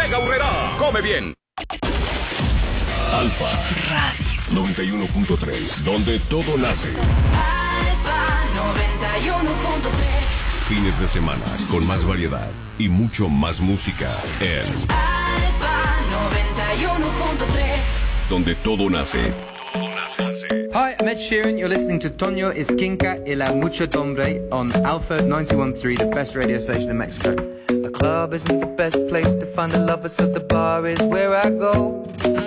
Ortega Urrera. Come bien. Alfa Radio 91.3, donde todo nace. Alfa 91.3. Fines de semana con más variedad y mucho más música en Alfa 91.3, donde todo nace. Hi, I'm Ed Sheeran. You're listening to Toño Esquinca y La Mucho Hombre on Alpha 91.3, the best radio station in Mexico. The club isn't the best place to find a lover, so the bar is where I go.